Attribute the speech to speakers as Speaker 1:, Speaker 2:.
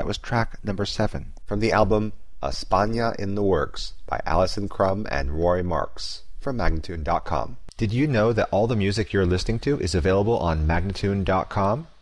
Speaker 1: That was track number 7.
Speaker 2: From the album España in the Works by Alison Crum and Roy Marks from Magnatune.com.
Speaker 1: Did you know that all the music you're listening to is available on Magnatune.com?